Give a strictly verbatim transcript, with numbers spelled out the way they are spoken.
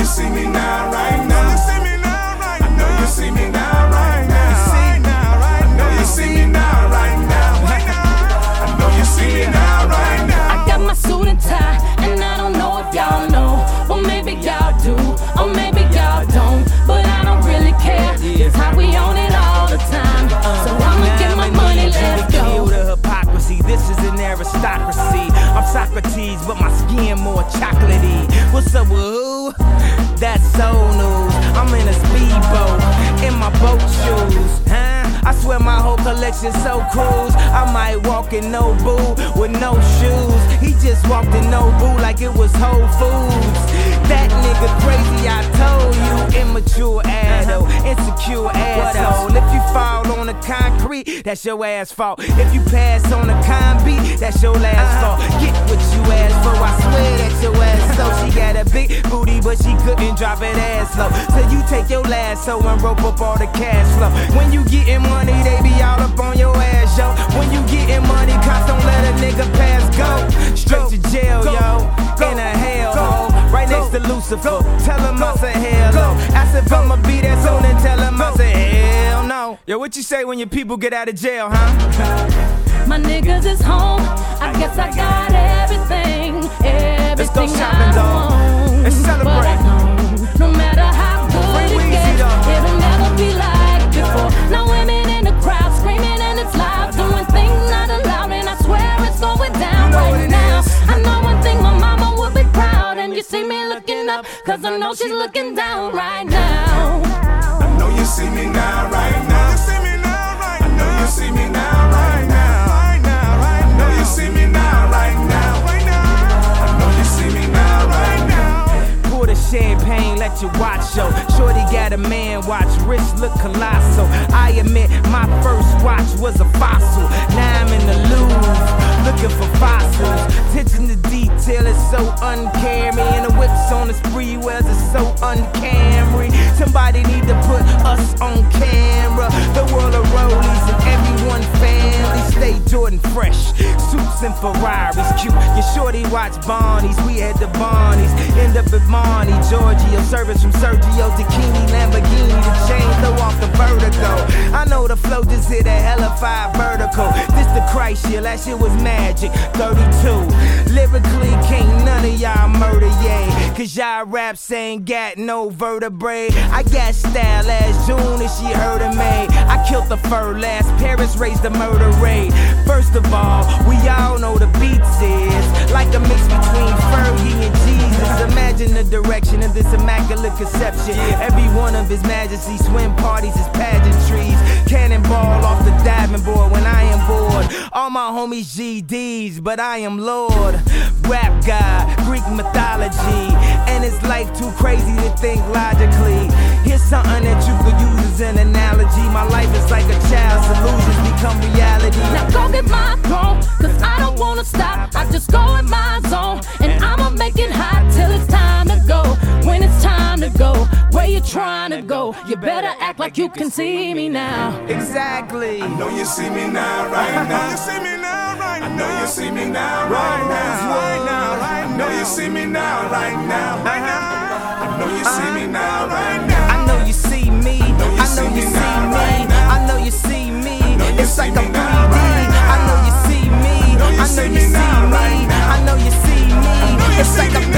see me now, right now. I know you see me now, right now. I know you see me now, right now. I know you see me now, right now. I got my suit and tie, and I don't know if y'all know. Well, maybe y'all do, or maybe y'all don't. But I don't really care. It's how we own it all the time. So I'ma get my money, let's go. The hypocrisy, this is an aristocracy. I'm Socrates, but my skin more chocolatey. What's up with who? That's soul news. I'm in a speedboat, in my boat shoes, huh? I swear my whole collection so cruise. I might walk in Nobu with no shoes. He just walked in Nobu like it was Whole Foods. That nigga crazy, I told you. Immature adult, insecure asshole. If you fall on the concrete, that's your ass fault. If you pass on the con beat, that's your last fault. Get what you asked for, I swear that's your ass. So she got a big booty, but she couldn't drop it ass low. So you take your lasso and rope up all the cash flow. When you getting money, they be all up on your ass, yo. When you getting money, cops don't let a nigga pass go. Straight to jail, yo. In a hellhole, right next to Lucifer. Tell him I said hello. Ask if I'ma be there soon and tell him I said hell no. Yo, what you say when your people get out of jail, huh? My niggas is home. I guess I got everything. Everything Let's go shopping, dog. Let's celebrate. But I know, no matter how good it gets, it'll never be like before. Now women in the crowd screaming and it's loud, doing things not allowed, and I swear it's going down right now. I know one thing, my mama would be proud, and you see me looking up, cause I know she's looking down right now. I know you see me now, right now. I know you see me now, right now. I know you see me now, right now. I know you see me now, right now. Pour the champagne, let you watch show. Shorty got a man watch, wrist look colossal. I admit my first watch was a fossil. Now I'm in the Louvre, looking for fossils. Attention to detail is so uncaring, and the whips on the spree wells is so uncamry. Somebody need to put us on camera. The world of rollies and everyone family. Stay Jordan fresh, suits and Ferraris cute. Your shorty watch Barney's, we had the Barneys. End up at Marnie, Giorgio. Service from Sergio Tacchini, Lamborghini. The chain throw off the vertigo. I know the flow just hit a hella five vertical. This the Christ year, last year was magic. thirty-two. Lyrically, can't none of y'all murder, yeah. Cause y'all raps ain't got no vertebrae. I got style last June and she heard of me. I killed the fur last, Paris raised the murder rate. First of all, we all know the beats is like a mix between Fergie and Jesus. Imagine the direction of this immaculate conception. Every one of his majesty swim parties is pageantries. Cannonball off the diving board when I am bored. All my homies G Ds, but I am Lord. Rap God, Greek mythology, and it's life too crazy to think logically. Here's something that you could use as an analogy. My life is like a child's illusions become reality. Now go get my throne, cause I don't wanna stop. I just go in my zone, and I'ma make it hot till it's time to go. When it's time to go, where you trying to go? You better act like you can see me now. Exactly. I know you see me now, right now. You see me now, right now. I know you see me now, right now. Right now, right now. I know you see me now, right now. I know you see me now, right now. I know you see me. I know you see me. I know you see me. It's like a three D. I know you see me. I know you see me. I know you see me. It's like a